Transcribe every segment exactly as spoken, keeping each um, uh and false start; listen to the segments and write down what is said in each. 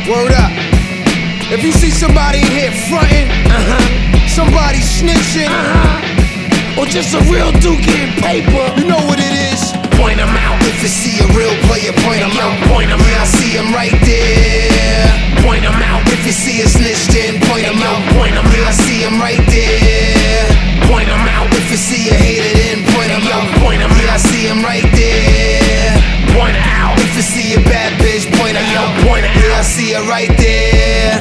Word up. If you see somebody in here frontin', uh-huh, somebody snitching, uh-huh, or just a real dude getting paper, you know what it is. Point 'em out. If you see a real player, point 'em out. Point 'em out. I see him right there. Point 'em out. If you see a snitch, then point 'em out. Point 'em out. I see him right there. Point 'em out. If you see a hater, then point 'em out. Point 'em out. I see him right there. Point out. If you see a bad bitch, point 'em out. Point out. I see her right there.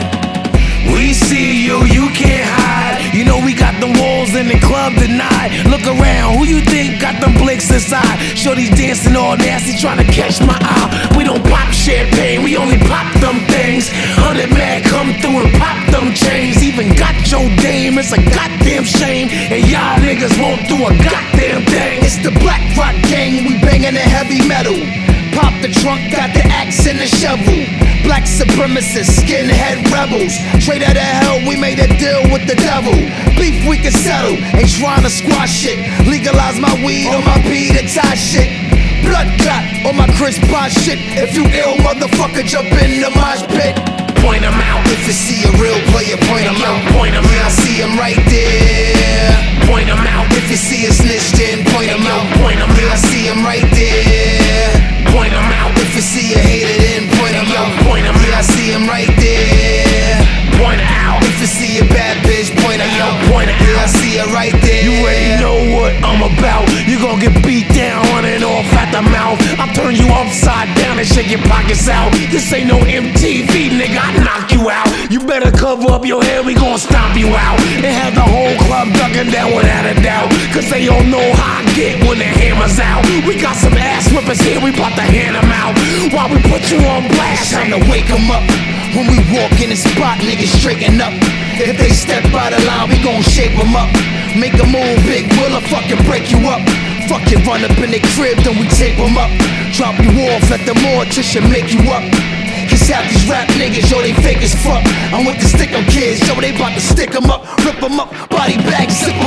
We see you, you can't hide. You know we got them walls in the club tonight. Look around, who you think got them blicks inside? Shorty's dancing all nasty, trying to catch my eye. We don't pop champagne, we only pop them things. Hundred man come through and pop them chains. Even got your dame, it's a goddamn shame. And y'all niggas won't do a goddamn thing. It's the Black Rock Gang, we banging the heavy metal. Pop the trunk, got the axe and the shovel. Black supremacists, skinhead rebels. Straight out of hell, we made a deal with the devil. Beef we can settle, ain't trying to squash shit. Legalize my weed on my P to tie shit. Blood clot on my Chris Pot shit. If you ill, motherfucker, jump in the mosh pit. Point 'em out. If you see a real player, point 'em out. Point 'em out. I see him right there. Point 'em out. If you see a snitch, then point 'em out. Point 'em out. I see him right there. Point 'em out. If you see a hater, then point 'em out. Point 'em out. I see him right there. Point out. If you see a bad bitch, point 'em out. Point out. I see her right there. You already know what I'm about. You gon' get beat down, running off at the mouth. I'll turn you upside down and shake your pockets out. This ain't no M T V, nigga, I knock you out. You better cover up your head, we gon' stomp you out. And have the whole club ducking down without a doubt. Cause they don't know how I get when the hammer's out. We got some ass whippers here, we bout to hand them out. While we put you on blast, time to wake them up. When we walk in the spot, niggas straighten up. If they step out of line, we gon' shape them up. Make a move, big will, or fucking break you up. Fuck it, run up in the crib, then we tape them up. Drop you off, let the mortician make you up. Cause half these rap niggas, yo, they fake as fuck. I'm with the stick 'em kids, yo, they bout to stick 'em up, rip 'em up, body bags, zip 'em